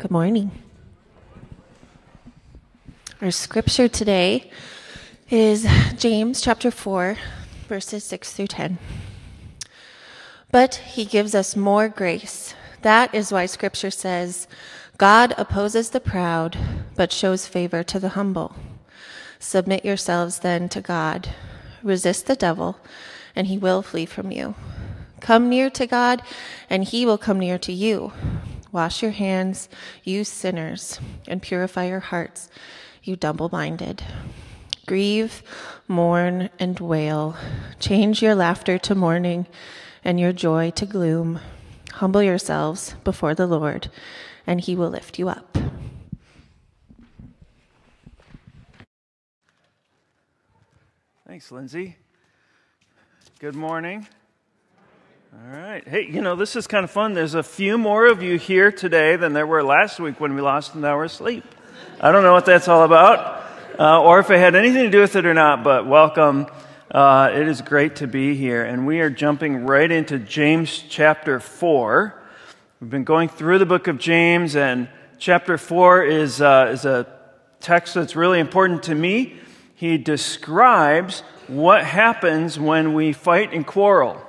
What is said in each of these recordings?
Good morning. Our scripture today is James chapter 4, verses 6 through 10. But he gives us more grace. That is why scripture says, God opposes the proud, but shows favor to the humble. Submit yourselves then to God. Resist the devil, and he will flee from you. Come near to God, and he will come near to you. Wash your hands, you sinners, and purify your hearts, you double-minded. Grieve, mourn, and wail. Change your laughter to mourning and your joy to gloom. Humble yourselves before the Lord, and he will lift you up. Thanks, Lindsay. Good morning. All right. Hey, this is kind of fun. There's a few more of you here today than there were last week when we lost an hour of sleep. I don't know what that's all about, or if it had anything to do with it or not, but welcome. It is great to be here, and we are jumping right into James chapter 4. We've been going through the book of James, and chapter 4 is a text that's really important to me. He describes what happens when we fight and quarrel.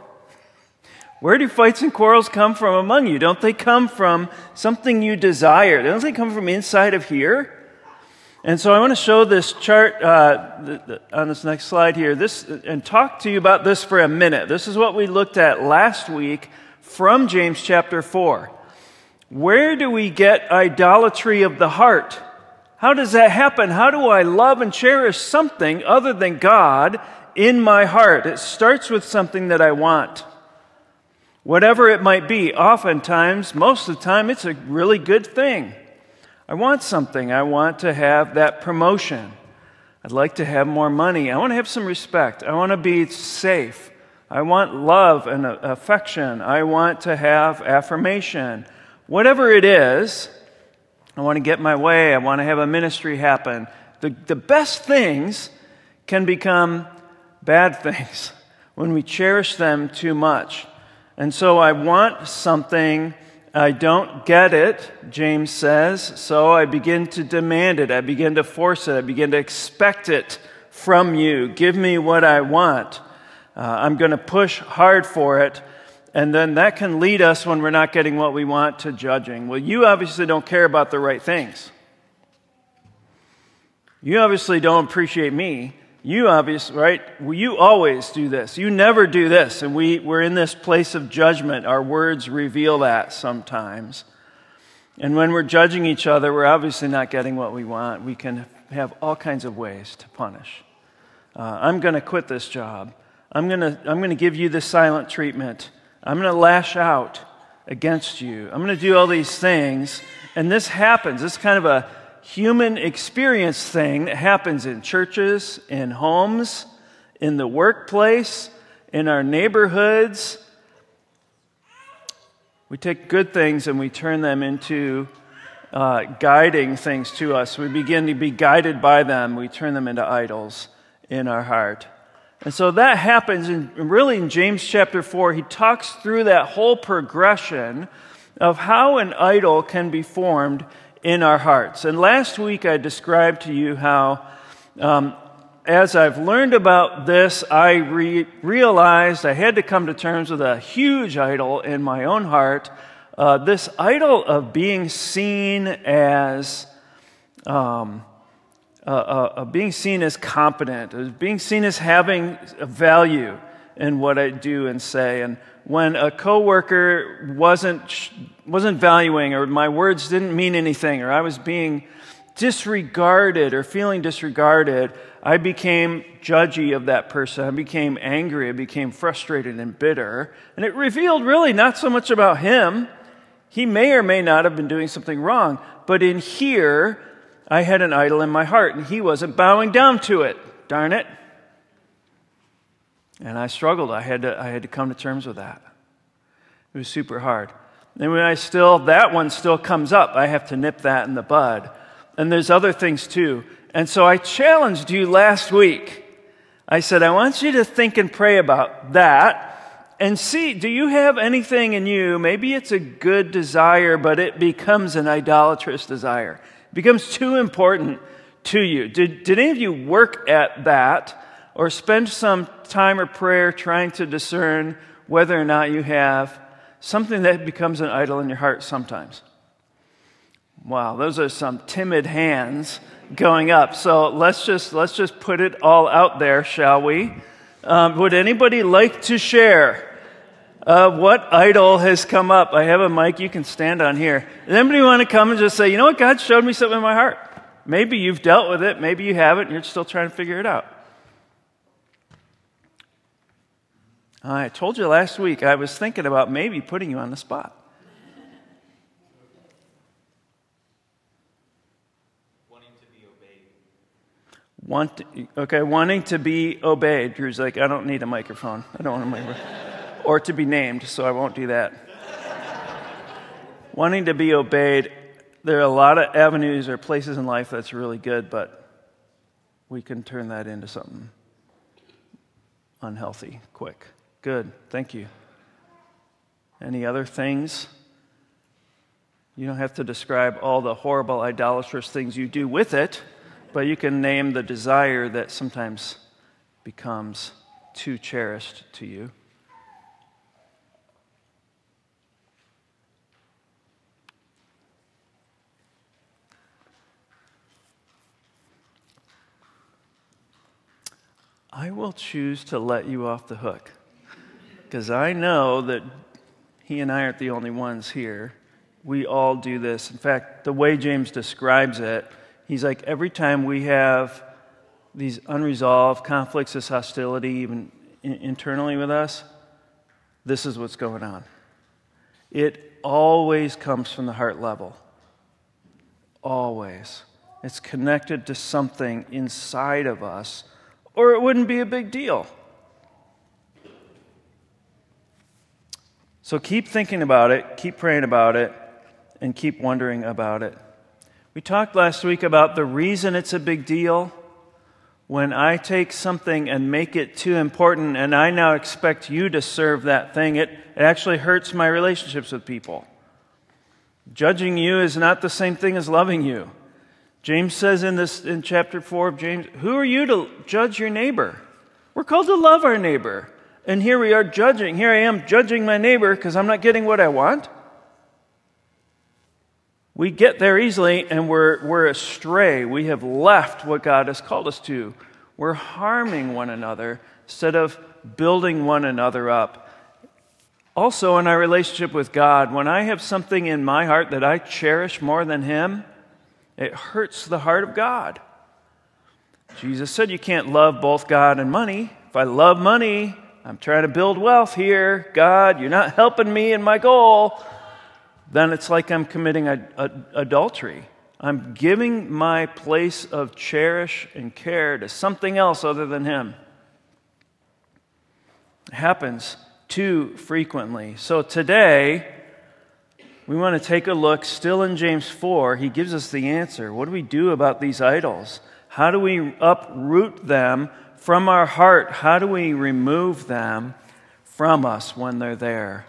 Where do fights and quarrels come from among you? Don't they come from something you desire? Don't they come from inside of here? And so I want to show this chart on this next slide here, and talk to you about this for a minute. This is what we looked at last week from James chapter 4. Where do we get idolatry of the heart? How does that happen? How do I love and cherish something other than God in my heart? It starts with something that I want. Whatever it might be, oftentimes, most of the time, it's a really good thing. I want something. I want to have that promotion. I'd like to have more money. I want to have some respect. I want to be safe. I want love and affection. I want to have affirmation. Whatever it is, I want to get my way. I want to have a ministry happen. The best things can become bad things when we cherish them too much. And so I want something, I don't get it, James says, so I begin to demand it, I begin to force it, I begin to expect it from you. Give me what I want. I'm going to push hard for it, and then that can lead us, when we're not getting what we want, to judging. Well, you obviously don't care about the right things. You obviously don't appreciate me. You obviously, right? You always do this. You never do this. And we're in this place of judgment. Our words reveal that sometimes. And when we're judging each other, we're obviously not getting what we want. We can have all kinds of ways to punish. I'm going to quit this job. I'm going to give you the silent treatment. I'm going to lash out against you. I'm going to do all these things. And this happens. This is kind of a human experience thing that happens in churches, in homes, in the workplace, in our neighborhoods. We take good things and we turn them into guiding things to us. We begin to be guided by them. We turn them into idols in our heart. And so that happens, really in James chapter 4, he talks through that whole progression of how an idol can be formed in our hearts. And last week I described to you how, as I've learned about this, I realized I had to come to terms with a huge idol in my own heart. This idol of being seen as competent, as being seen as having a value in what I do and say. And when a coworker wasn't valuing, or my words didn't mean anything, or I was being disregarded or feeling disregarded, I became judgy of that person. I became angry. I became frustrated and bitter. And it revealed really not so much about him. He may or may not have been doing something wrong, but in here, I had an idol in my heart, and he wasn't bowing down to it. Darn it. And I struggled. I had to come to terms with that. It was super hard. And when that one still comes up, I have to nip that in the bud. And there's other things too. And so I challenged you last week. I said, I want you to think and pray about that and see, do you have anything in you, maybe it's a good desire, but it becomes an idolatrous desire. It becomes too important to you. Did any of you work at that or spend some time or prayer trying to discern whether or not you have something that becomes an idol in your heart sometimes? Wow, those are some timid hands going up. So let's just put it all out there, shall we? Would anybody like to share what idol has come up? I have a mic you can stand on here. Does anybody want to come and just say, you know what, God showed me something in my heart? Maybe you've dealt with it, maybe you haven't, and you're still trying to figure it out. I told you last week I was thinking about maybe putting you on the spot. Wanting to be obeyed. Drew's like, I don't need a microphone. I don't want a microphone. Or to be named, so I won't do that. Wanting to be obeyed. There are a lot of avenues or places in life that's really good, but we can turn that into something unhealthy quick. Good, thank you. Any other things? You don't have to describe all the horrible idolatrous things you do with it, but you can name the desire that sometimes becomes too cherished to you. I will choose to let you off the hook because I know that he and I aren't the only ones here. We all do this. In fact, the way James describes it, he's like, every time we have these unresolved conflicts, this hostility, even internally with us, this is what's going on. It always comes from the heart level. Always. It's connected to something inside of us, or it wouldn't be a big deal. So keep thinking about it, keep praying about it, and keep wondering about it. We talked last week about the reason it's a big deal. When I take something and make it too important, and I now expect you to serve that thing, it actually hurts my relationships with people. Judging you is not the same thing as loving you. James says in chapter 4 of James, who are you to judge your neighbor? We're called to love our neighbor. And here we are judging. Here I am judging my neighbor because I'm not getting what I want. We get there easily and we're astray. We have left what God has called us to. We're harming one another instead of building one another up. Also in our relationship with God, when I have something in my heart that I cherish more than Him, it hurts the heart of God. Jesus said you can't love both God and money. If I love money, I'm trying to build wealth here. God, you're not helping me in my goal. Then it's like I'm committing adultery. I'm giving my place of cherish and care to something else other than Him. It happens too frequently. So today, we want to take a look, still in James 4, he gives us the answer. What do we do about these idols? How do we uproot them from our heart? How do we remove them from us when they're there?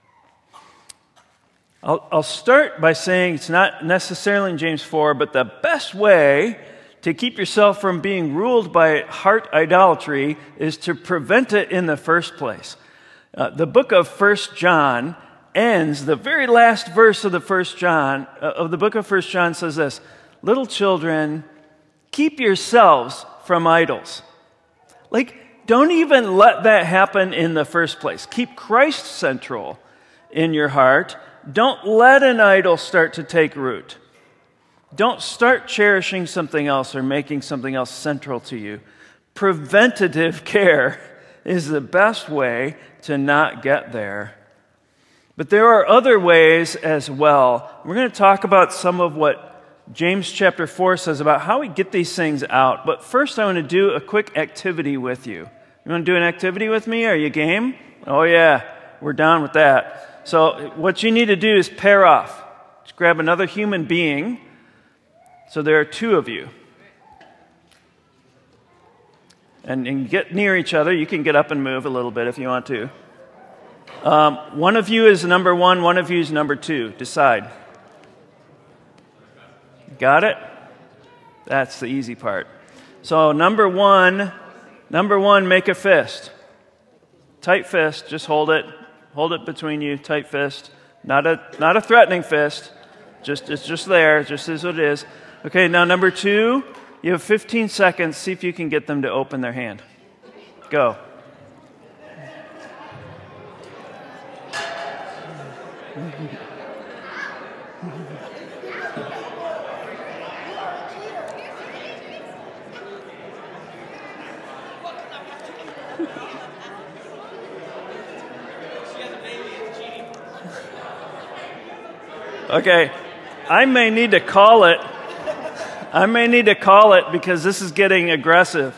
I'll start by saying it's not necessarily in James 4, but the best way to keep yourself from being ruled by heart idolatry is to prevent it in the first place. The book of 1 John ends, the very last verse of the book of 1 John says this, little children, keep yourselves from idols. Don't even let that happen in the first place. Keep Christ central in your heart. Don't let an idol start to take root. Don't start cherishing something else or making something else central to you. Preventative care is the best way to not get there. But there are other ways as well. We're going to talk about some of what James chapter 4 says about how we get these things out. But first I want to do a quick activity with you. You want to do an activity with me? Are you game? Oh yeah, we're down with that. So what you need to do is pair off. Just grab another human being. So there are two of you. And get near each other. You can get up and move a little bit if you want to. One of you is number 1, one of you is number 2. Decide. Got it? That's the easy part. So number one, make a fist. Tight fist, just hold it. Hold it between you, tight fist. Not a threatening fist. It's just there, just is what it is. Okay, now number 2, you have 15 seconds. See if you can get them to open their hand. Go. Okay, I may need to call it. Because this is getting aggressive.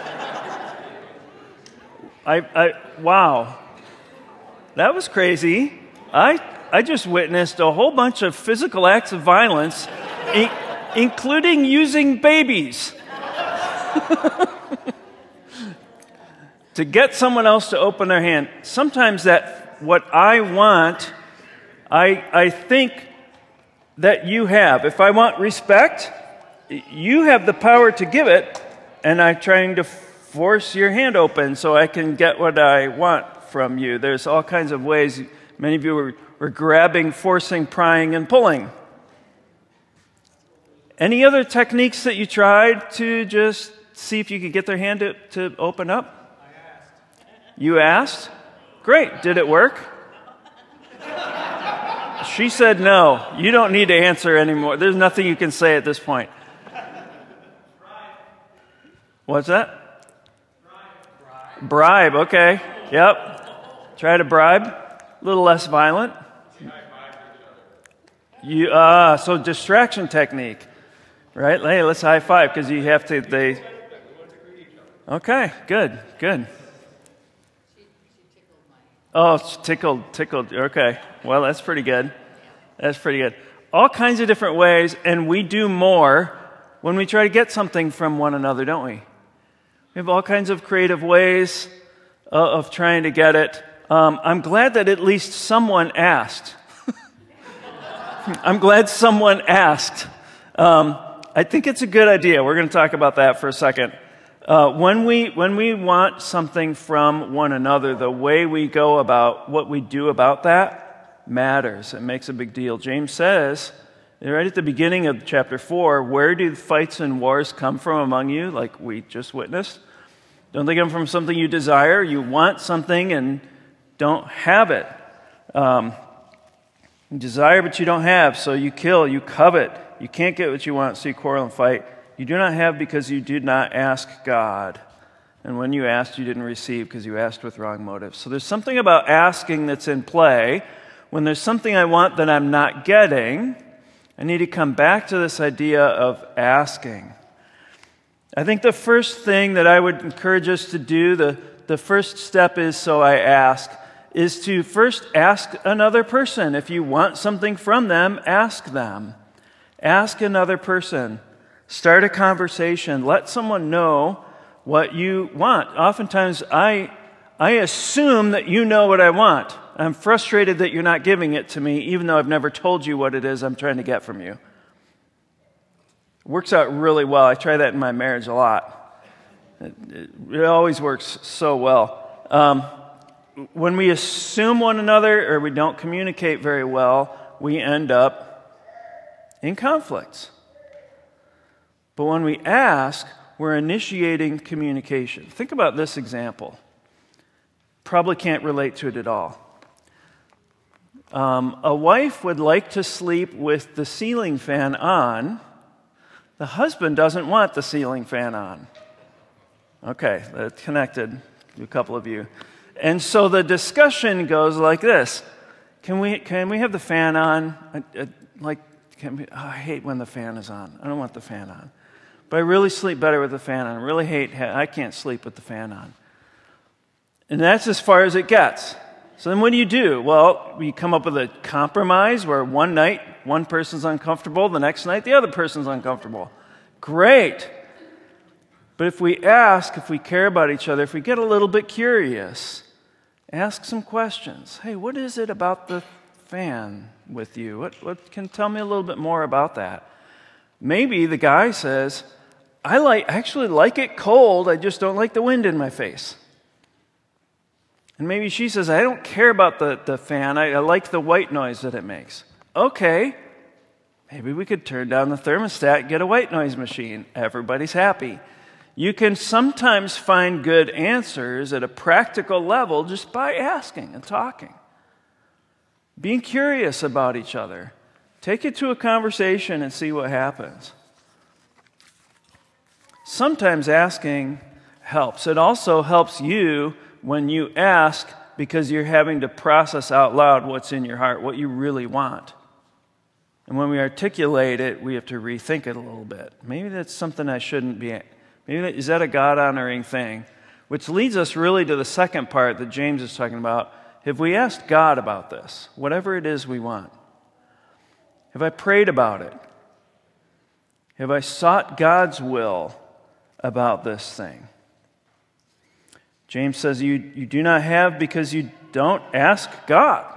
Wow. That was crazy. I just witnessed a whole bunch of physical acts of violence, including using babies. To get someone else to open their hand. Sometimes what I want, I think that you have. If I want respect, you have the power to give it, and I'm trying to force your hand open so I can get what I want from you. There's all kinds of ways. Many of you were grabbing, forcing, prying, and pulling. Any other techniques that you tried to just see if you could get their hand to open up? I asked. You asked? Great. Did it work? She said no. You don't need to answer anymore. There's nothing you can say at this point. What's that? Bribe. Okay. Yep. Try to bribe. A little less violent. So distraction technique, right? Hey, let's high five because you have to. Okay. Good. Oh, tickled. Okay. Well, that's pretty good. All kinds of different ways, and we do more when we try to get something from one another, don't we? We have all kinds of creative ways of trying to get it. I'm glad that at least someone asked. I'm glad someone asked. I think it's a good idea. We're going to talk about that for a second. When we want something from one another, the way we go about what we do about that matters. It makes a big deal. James says, right at the beginning of chapter 4, where do fights and wars come from among you, like we just witnessed? Don't they come from something you desire? You want something and don't have it. You desire, but you don't have, so you kill, you covet. You can't get what you want, so you quarrel and fight. You do not have because you did not ask God. And when you asked, you didn't receive because you asked with wrong motives. So there's something about asking that's in play. When there's something I want that I'm not getting, I need to come back to this idea of asking. I think the first thing that I would encourage us to do, the first step is so I ask, is to first ask another person. If you want something from them, ask them. Ask another person. Start a conversation. Let someone know what you want. Oftentimes, I assume that you know what I want. I'm frustrated that you're not giving it to me, even though I've never told you what it is I'm trying to get from you. It works out really well. I try that in my marriage a lot. It always works so well. When we assume one another or we don't communicate very well, we end up in conflicts. But when we ask, we're initiating communication. Think about this example. Probably can't relate to it at all. A wife would like to sleep with the ceiling fan on. The husband doesn't want the ceiling fan on. Okay, that's connected to a couple of you. And so the discussion goes like this. Can we have the fan on? I hate when the fan is on. I don't want the fan on. But I really sleep better with the fan on. I can't sleep with the fan on. And that's as far as it gets. So then what do? Well, we come up with a compromise where one night, one person's uncomfortable, the next night, the other person's uncomfortable. Great. But if we ask, if we care about each other, if we get a little bit curious, Ask some questions. Hey, what is it about the fan with you? What can tell me a little bit more about that? Maybe the guy says, I actually like it cold, I just don't like the wind in my face. And maybe she says, I don't care about the fan, I like the white noise that it makes. Okay, maybe we could turn down the thermostat and get a white noise machine. Everybody's happy. You can sometimes find good answers at a practical level just by asking and talking. Being curious about each other. Take it to a conversation and see what happens. Sometimes asking helps. It also helps you when you ask because you're having to process out loud what's in your heart, what you really want. And when we articulate it, we have to rethink it a little bit. Maybe that's something I shouldn't be. Is that a God-honoring thing? Which leads us really to the second part that James is talking about. Have we asked God about this, whatever it is we want? Have I prayed about it? Have I sought God's will about this thing? James says you do not have because you don't ask God.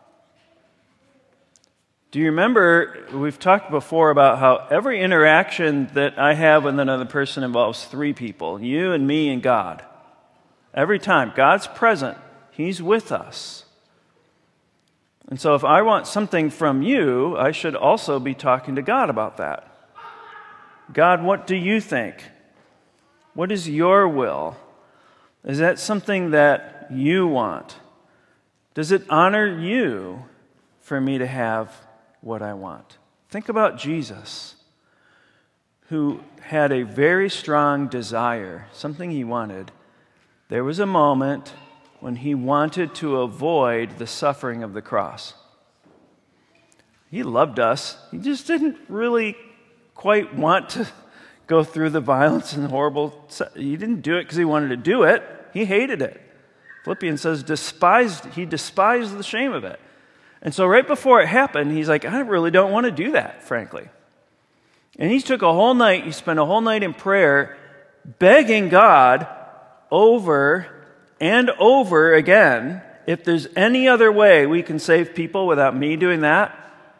Do you remember, we've talked before about how every interaction that I have with another person involves three people, you and me and God. Every time. God's present. He's with us. And so if I want something from you, I should also be talking to God about that. God, what do you think? What is your will? Is that something that you want? Does it honor you for me to have what I want? Think about Jesus, who had a very strong desire, something he wanted. There was a moment when he wanted to avoid the suffering of the cross. He loved us. He just didn't really quite want to go through the violence and he didn't do it because he wanted to do it. He hated it. Philippians says he despised the shame of it. And so right before it happened, he's like, I really don't want to do that, frankly. And he spent a whole night in prayer, begging God over and over again, if there's any other way we can save people without me doing that.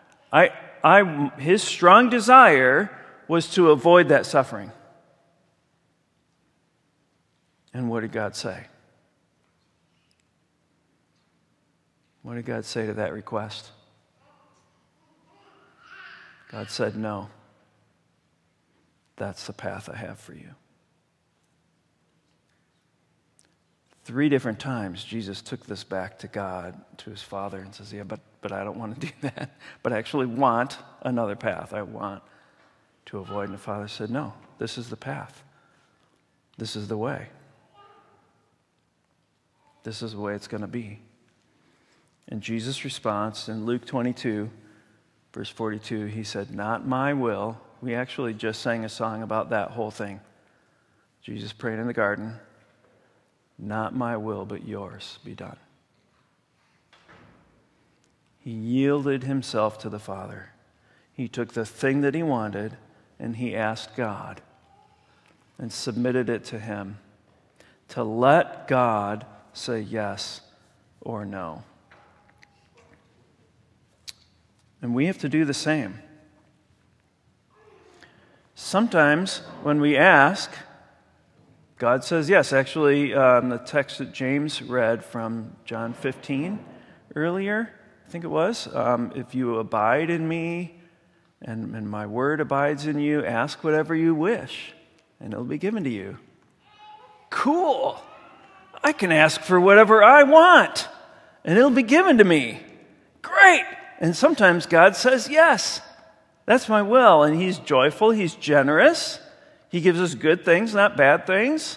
His strong desire was to avoid that suffering. And what did God say? What did God say to that request? God said, no. That's the path I have for you. 3 different times, Jesus took this back to God, to his Father, and says, yeah, but I don't want to do that. But I actually want another path. I want to avoid. And the Father said, no, this is the path. This is the way. This is the way it's going to be. And Jesus' response in Luke 22, verse 42, he said, not my will. We actually just sang a song about that whole thing. Jesus prayed in the garden, not my will, but yours be done. He yielded himself to the Father. He took the thing that he wanted and he asked God and submitted it to him to let God say yes or no. And we have to do the same. Sometimes when we ask, God says yes. Actually, the text that James read from John 15 earlier, I think it was, if you abide in me and my word abides in you, ask whatever you wish, and it'll be given to you. Cool! I can ask for whatever I want, and it'll be given to me. Great! And sometimes God says, yes, that's my will. And he's joyful, he's generous. He gives us good things, not bad things.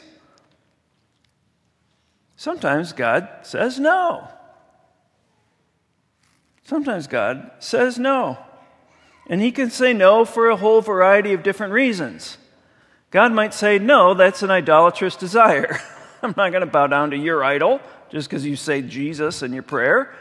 Sometimes God says no. Sometimes God says no. And he can say no for a whole variety of different reasons. God might say, no, that's an idolatrous desire. I'm not going to bow down to your idol just because you say Jesus in your prayer.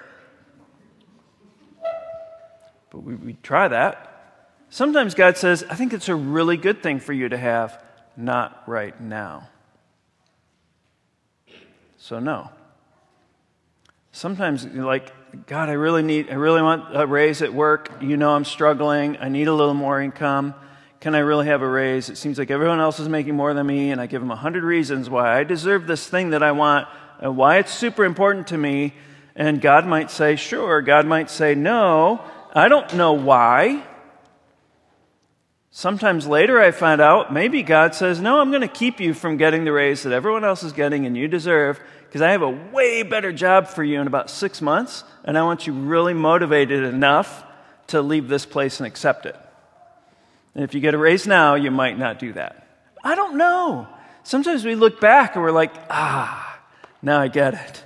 But we try that. Sometimes God says, I think it's a really good thing for you to have, not right now. So no. Sometimes you're like, God, I really want a raise at work. You know I'm struggling. I need a little more income. Can I really have a raise? It seems like everyone else is making more than me, and I give them 100 reasons why I deserve this thing that I want, and why it's super important to me. And God might say, sure. God might say, no. I don't know why. Sometimes later I find out maybe God says, no, I'm going to keep you from getting the raise that everyone else is getting and you deserve, because I have a way better job for you in about 6 months, and I want you really motivated enough to leave this place and accept it. And if you get a raise now, you might not do that. I don't know. Sometimes we look back and we're like, now I get it.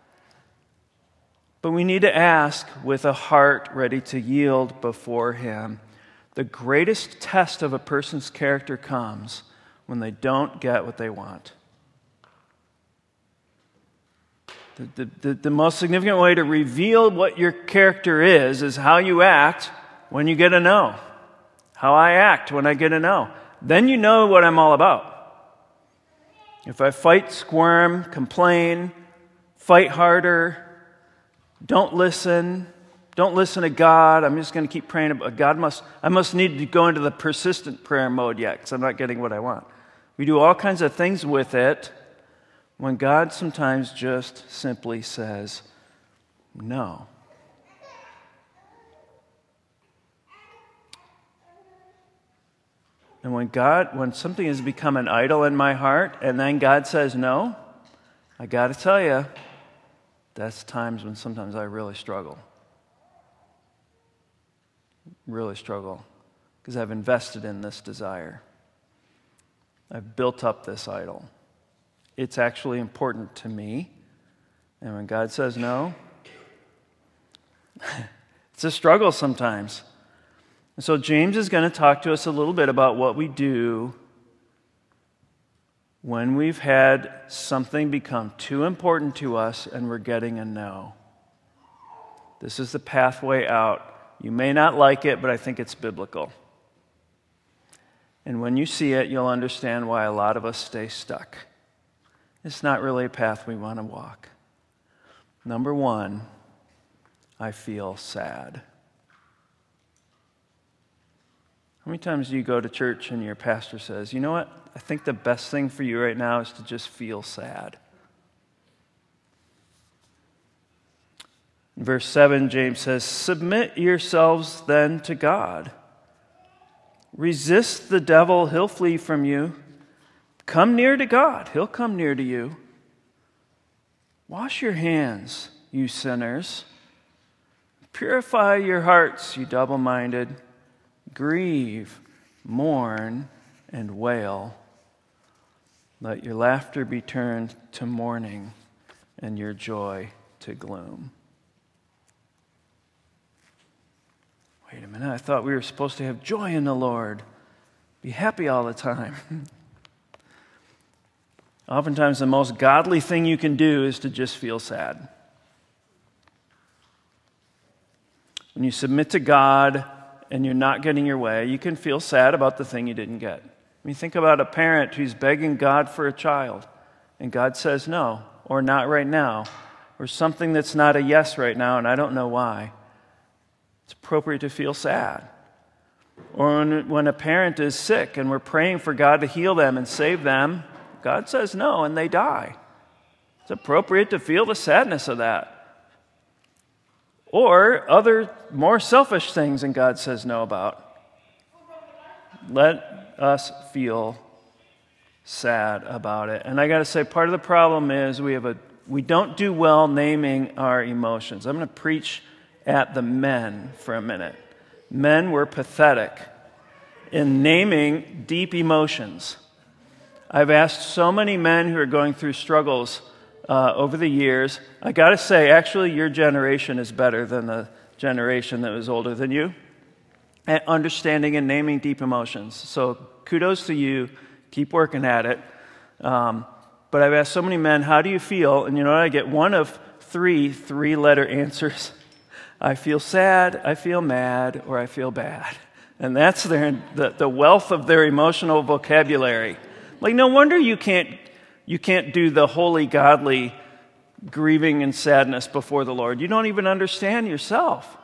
But we need to ask with a heart ready to yield before Him. The greatest test of a person's character comes when they don't get what they want. The most significant way to reveal what your character is how you act when you get a no. How I act when I get a no. Then you know what I'm all about. If I fight, squirm, complain, fight harder, don't listen to God, I'm just going to keep praying about God. I must need to go into the persistent prayer mode yet because I'm not getting what I want. We do all kinds of things with it when God sometimes just simply says no. And when something has become an idol in my heart, and then God says no, I got to tell you, that's times when sometimes I really struggle. Really struggle, because I've invested in this desire. I've built up this idol. It's actually important to me. And when God says no, it's a struggle sometimes. And so James is going to talk to us a little bit about what we do when we've had something become too important to us and we're getting a no. This is the pathway out. You may not like it, but I think it's biblical. And when you see it, you'll understand why a lot of us stay stuck. It's not really a path we want to walk. Number one, I feel sad. How many times do you go to church and your pastor says, you know what? I think the best thing for you right now is to just feel sad. In verse 7, James says, submit yourselves then to God. Resist the devil, he'll flee from you. Come near to God, he'll come near to you. Wash your hands, you sinners. Purify your hearts, you double-minded. Grieve, mourn, and wail. Let your laughter be turned to mourning and your joy to gloom. Wait a minute, I thought we were supposed to have joy in the Lord. Be happy all the time. Oftentimes the most godly thing you can do is to just feel sad. When you submit to God and you're not getting your way, you can feel sad about the thing you didn't get. I mean, think about a parent who's begging God for a child, and God says no, or not right now, or something that's not a yes right now, and I don't know why. It's appropriate to feel sad. Or when a parent is sick and we're praying for God to heal them and save them, God says no, and they die. It's appropriate to feel the sadness of that. Or other more selfish things and God says no about. Let us feel sad about it. And I got to say, part of the problem is we don't do well naming our emotions. I'm going to preach at the men for a minute. Men were pathetic in naming deep emotions. I've asked so many men who are going through struggles over the years. I got to say, actually, your generation is better than the generation that was older than you at understanding and naming deep emotions. So kudos to you. Keep working at it. But I've asked so many men, how do you feel? And you know what? I get one of three-letter answers. I feel sad, I feel mad, or I feel bad. And that's the wealth of their emotional vocabulary. Like, no wonder you can't do the holy, godly grieving and sadness before the Lord. You don't even understand yourself.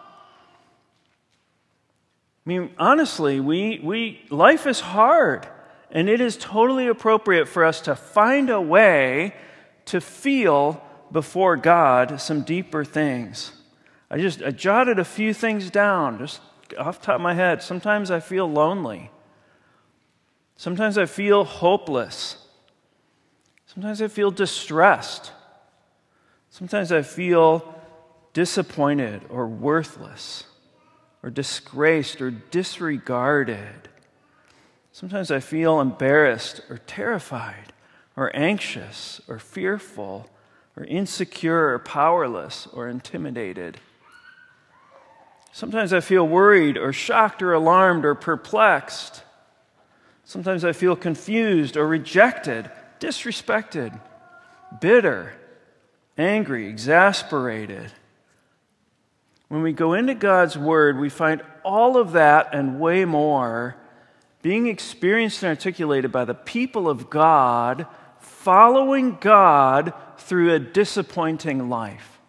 I mean, honestly, life is hard, and it is totally appropriate for us to find a way to feel before God some deeper things. I jotted a few things down, just off the top of my head. Sometimes I feel lonely. Sometimes I feel hopeless. Sometimes I feel distressed. Sometimes I feel disappointed or worthless or disgraced or disregarded. Sometimes I feel embarrassed or terrified or anxious or fearful or insecure or powerless or intimidated. Sometimes I feel worried or shocked or alarmed or perplexed. Sometimes I feel confused or rejected, disrespected, bitter, angry, exasperated. When we go into God's Word, we find all of that and way more being experienced and articulated by the people of God, following God through a disappointing life.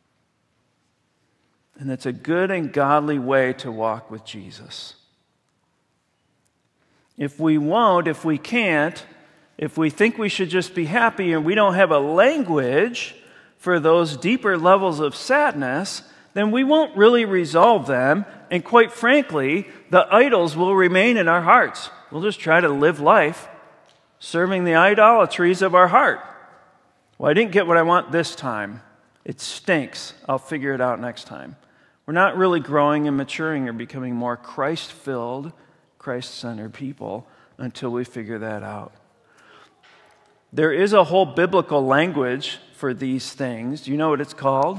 And it's a good and godly way to walk with Jesus. If we won't, if we can't, if we think we should just be happy and we don't have a language for those deeper levels of sadness, then we won't really resolve them. And quite frankly, the idols will remain in our hearts. We'll just try to live life serving the idolatries of our heart. Well, I didn't get what I want this time. It stinks. I'll figure it out next time. We're not really growing and maturing or becoming more Christ-filled, Christ-centered people until we figure that out. There is a whole biblical language for these things. Do you know what it's called?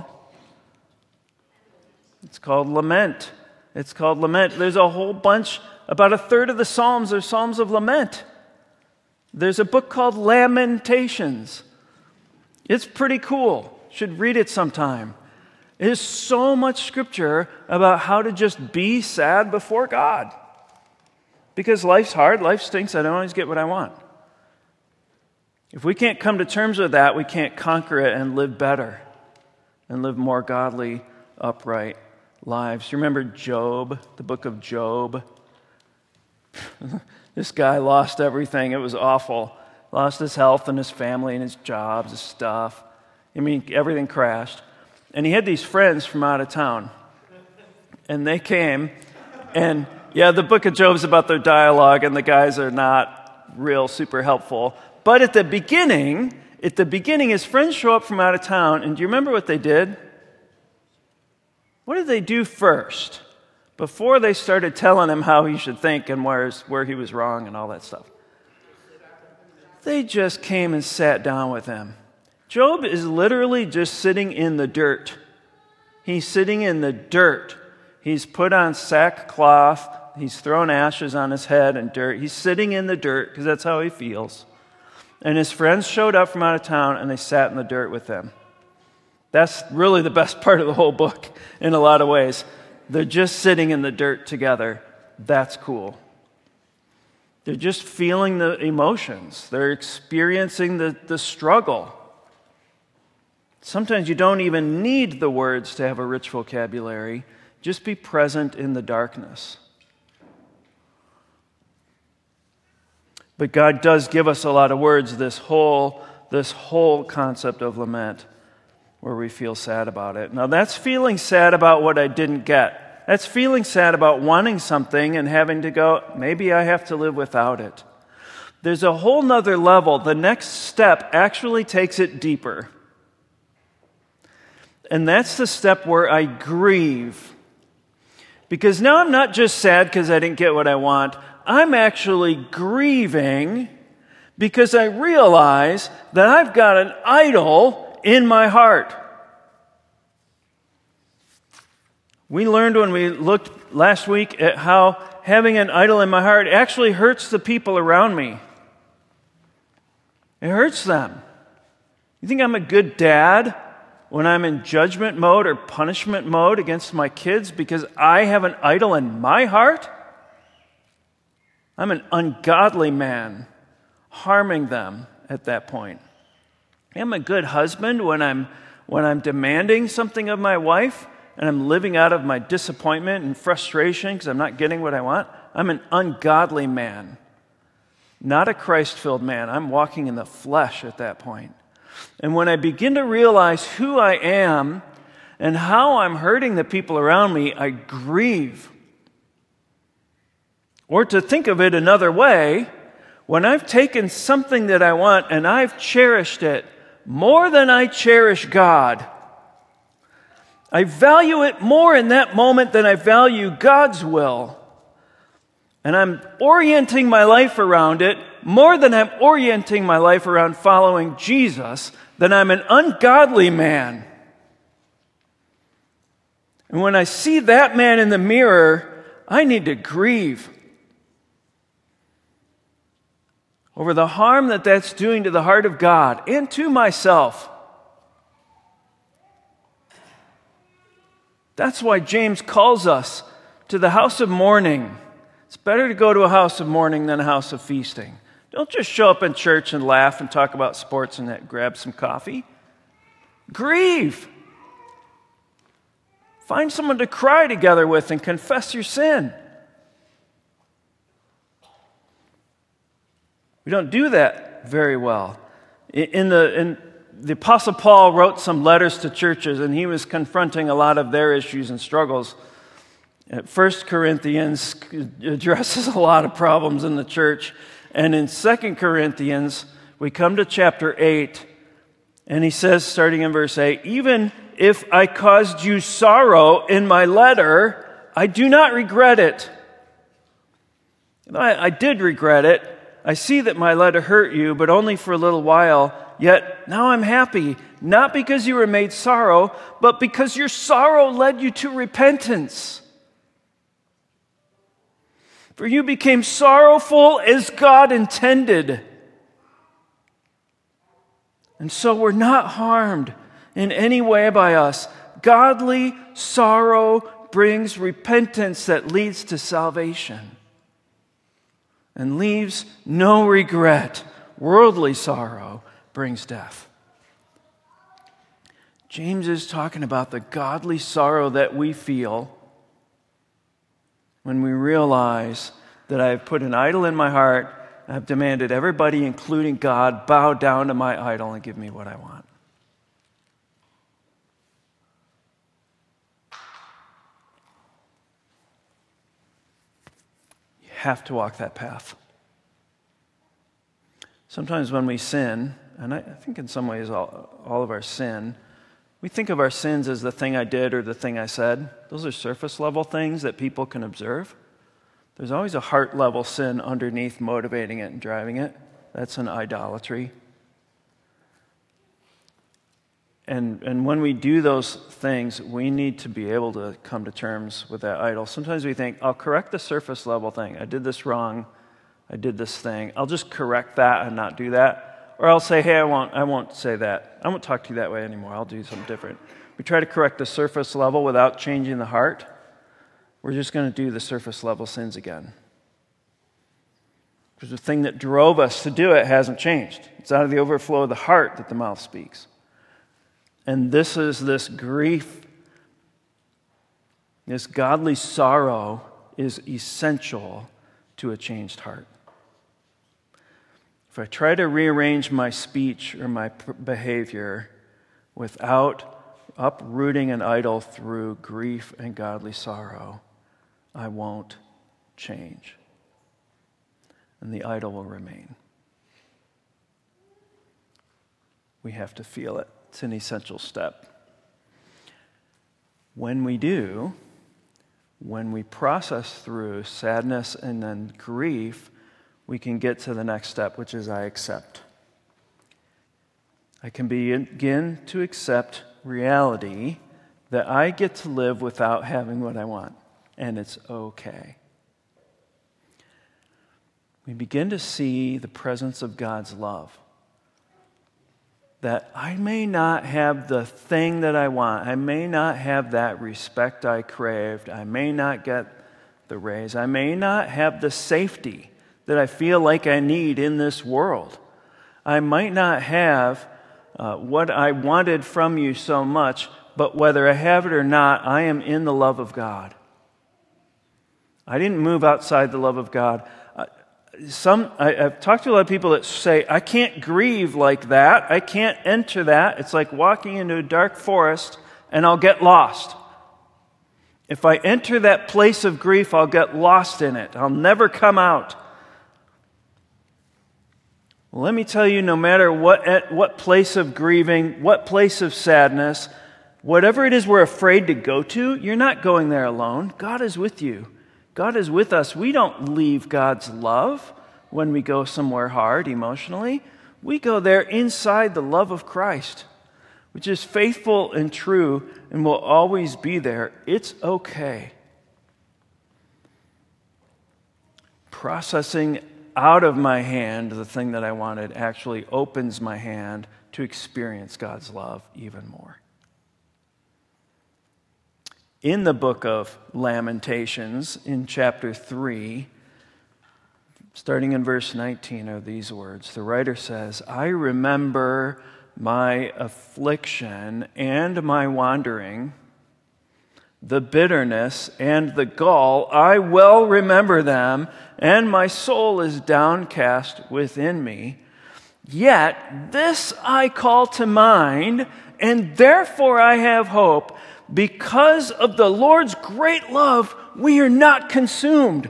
It's called lament. It's called lament. There's a whole bunch, about a third of the Psalms are Psalms of lament. There's a book called Lamentations. It's pretty cool. Should read it sometime. There's so much scripture about how to just be sad before God. Because life's hard, life stinks, I don't always get what I want. If we can't come to terms with that, we can't conquer it and live better and live more godly, upright lives. You remember Job, the book of Job? This guy lost everything. It was awful. Lost his health and his family and his jobs, his stuff. I mean, everything crashed. And he had these friends from out of town. And they came, and yeah, the book of Job's about their dialogue, and the guys are not real super helpful. But at the beginning, his friends show up from out of town, and do you remember what they did? What did they do first? Before they started telling him how he should think and where he was wrong and all that stuff. They just came and sat down with him. Job is literally just sitting in the dirt. He's sitting in the dirt. He's put on sackcloth. He's thrown ashes on his head and dirt. He's sitting in the dirt because that's how he feels. And his friends showed up from out of town and they sat in the dirt with him. That's really the best part of the whole book in a lot of ways. They're just sitting in the dirt together. That's cool. They're just feeling the emotions. They're experiencing the struggle. Sometimes you don't even need the words to have a rich vocabulary. Just be present in the darkness. But God does give us a lot of words, this whole concept of lament, where we feel sad about it. Now that's feeling sad about what I didn't get. That's feeling sad about wanting something and having to go, maybe I have to live without it. There's a whole nother level. The next step actually takes it deeper. And that's the step where I grieve. Because now I'm not just sad because I didn't get what I want. I'm actually grieving because I realize that I've got an idol in my heart. We learned when we looked last week at how having an idol in my heart actually hurts the people around me. It hurts them. You think I'm a good dad when I'm in judgment mode or punishment mode against my kids because I have an idol in my heart? I'm an ungodly man, harming them at that point. Am I a good husband when I'm demanding something of my wife and I'm living out of my disappointment and frustration because I'm not getting what I want? I'm an ungodly man, not a Christ-filled man. I'm walking in the flesh at that point. And when I begin to realize who I am and how I'm hurting the people around me, I grieve. Or to think of it another way, when I've taken something that I want and I've cherished it more than I cherish God, I value it more in that moment than I value God's will. And I'm orienting my life around it more than I'm orienting my life around following Jesus, then I'm an ungodly man. And when I see that man in the mirror, I need to grieve over the harm that that's doing to the heart of God and to myself. That's why James calls us to the house of mourning. It's better to go to a house of mourning than a house of feasting. Don't just show up in church and laugh and talk about sports and grab some coffee. Grieve. Find someone to cry together with and confess your sin. We don't do that very well. The Apostle Paul wrote some letters to churches, and he was confronting a lot of their issues and struggles. 1 Corinthians addresses a lot of problems in the church. And in 2 Corinthians, we come to chapter 8, and he says, starting in verse 8, "Even if I caused you sorrow in my letter, I do not regret it." I did regret it. I see that my letter hurt you, but only for a little while. Yet now I'm happy, not because you were made sorrow, but because your sorrow led you to repentance. For you became sorrowful as God intended. And so we're not harmed in any way by us. Godly sorrow brings repentance that leads to salvation and leaves no regret. Worldly sorrow brings death. James is talking about the godly sorrow that we feel when we realize that I have put an idol in my heart, I have demanded everybody, including God, bow down to my idol and give me what I want. You have to walk that path. Sometimes when we sin, and I think in some ways all of our sin, we think of our sins as the thing I did or the thing I said. Those are surface level things that people can observe. There's always a heart level sin underneath motivating it and driving it. That's an idolatry. And when we do those things, we need to be able to come to terms with that idol. Sometimes we think, I'll correct the surface level thing. I did this wrong. I did this thing. I'll just correct that and not do that. Or I'll say, hey, I won't say that. I won't talk to you that way anymore. I'll do something different. We try to correct the surface level without changing the heart. We're just going to do the surface level sins again. Because the thing that drove us to do it hasn't changed. It's out of the overflow of the heart that the mouth speaks. And this grief, this godly sorrow is essential to a changed heart. If I try to rearrange my speech or my behavior without uprooting an idol through grief and godly sorrow, I won't change. And the idol will remain. We have to feel it. It's an essential step. When we do, when we process through sadness and then grief, we can get to the next step, which is I accept. I can begin to accept reality that I get to live without having what I want, and it's okay. We begin to see the presence of God's love. That I may not have the thing that I want. I may not have that respect I craved. I may not get the raise. I may not have the safety that I feel like I need in this world. I might not have what I wanted from you so much, but whether I have it or not, I am in the love of God. I didn't move outside the love of God. I've talked to a lot of people that say, I can't grieve like that. I can't enter that. It's like walking into a dark forest and I'll get lost. If I enter that place of grief, I'll get lost in it. I'll never come out. Well, let me tell you, no matter what place of grieving, what place of sadness, whatever it is we're afraid to go to, you're not going there alone. God is with you. God is with us. We don't leave God's love when we go somewhere hard emotionally. We go there inside the love of Christ, which is faithful and true and will always be there. It's okay. Processing out of my hand the thing that I wanted actually opens my hand to experience God's love even more. In the book of Lamentations, in chapter 3, starting in verse 19 are these words. The writer says, I remember my affliction and my wandering, the bitterness and the gall, I well remember them, and my soul is downcast within me. Yet this I call to mind, and therefore I have hope. Because of the Lord's great love, we are not consumed.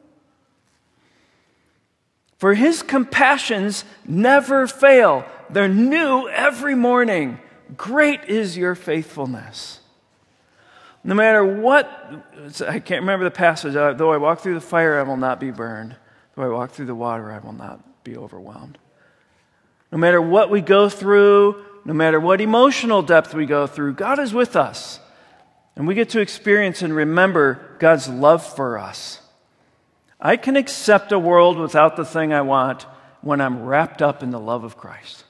For his compassions never fail. They're new every morning. Great is your faithfulness. No matter what, I can't remember the passage, though I walk through the fire, I will not be burned. Though I walk through the water, I will not be overwhelmed. No matter what we go through, no matter what emotional depth we go through, God is with us. And we get to experience and remember God's love for us. I can accept a world without the thing I want when I'm wrapped up in the love of Christ.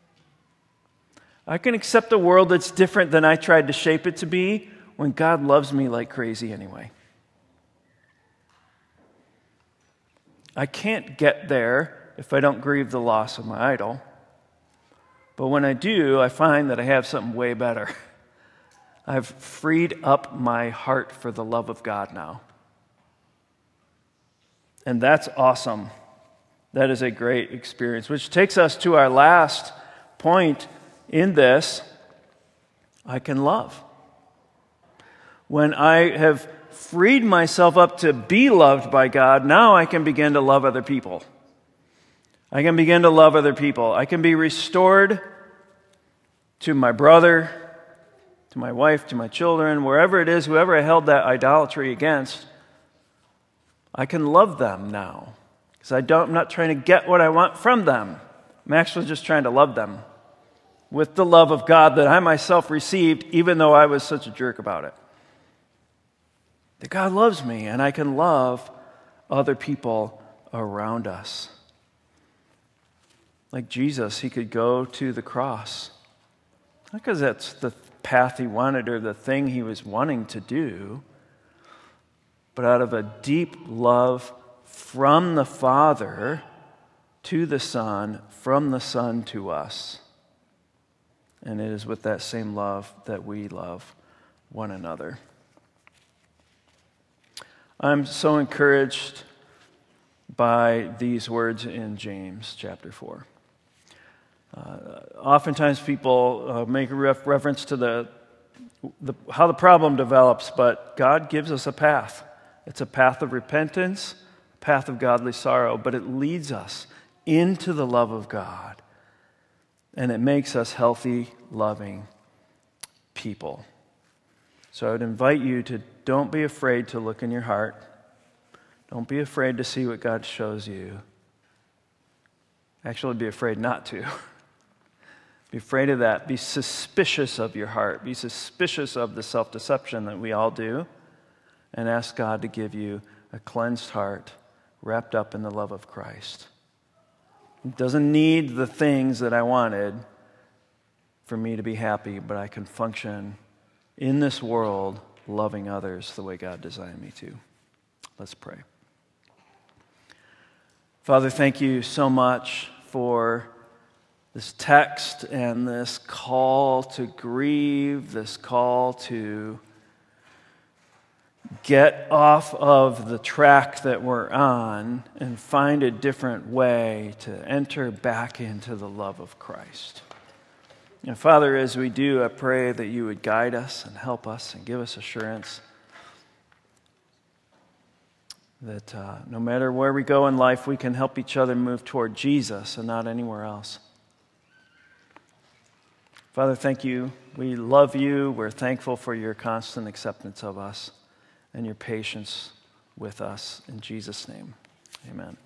I can accept a world that's different than I tried to shape it to be when God loves me like crazy anyway. I can't get there if I don't grieve the loss of my idol. But when I do, I find that I have something way better. I've freed up my heart for the love of God now. And that's awesome. That is a great experience, which takes us to our last point in this. I can love. When I have freed myself up to be loved by God, now I can begin to love other people. I can begin to love other people. I can be restored to my brother, to my wife, to my children, wherever it is, whoever I held that idolatry against. I can love them now because I'm not trying to get what I want from them. I'm actually just trying to love them with the love of God that I myself received, even though I was such a jerk about it. That God loves me, and I can love other people around us. Like Jesus, he could go to the cross. Not because that's the path he wanted or the thing he was wanting to do, but out of a deep love from the Father to the Son, from the Son to us. And it is with that same love that we love one another. I'm so encouraged by these words in James chapter 4. Oftentimes people make a reference to how the problem develops, but God gives us a path. It's a path of repentance, a path of godly sorrow, but it leads us into the love of God, and it makes us healthy, loving people. So I would invite you to don't be afraid to look in your heart. Don't be afraid to see what God shows you. Actually, be afraid not to. Be afraid of that. Be suspicious of your heart. Be suspicious of the self-deception that we all do. And ask God to give you a cleansed heart wrapped up in the love of Christ. It doesn't need the things that I wanted for me to be happy, but I can function in this world loving others the way God designed me to. Let's pray. Father, thank you so much for this text and this call to grieve, this call to get off of the track that we're on and find a different way to enter back into the love of Christ. And Father, as we do, I pray that you would guide us and help us and give us assurance that no matter where we go in life, we can help each other move toward Jesus and not anywhere else. Father, thank you. We love you. We're thankful for your constant acceptance of us and your patience with us. In Jesus' name, amen.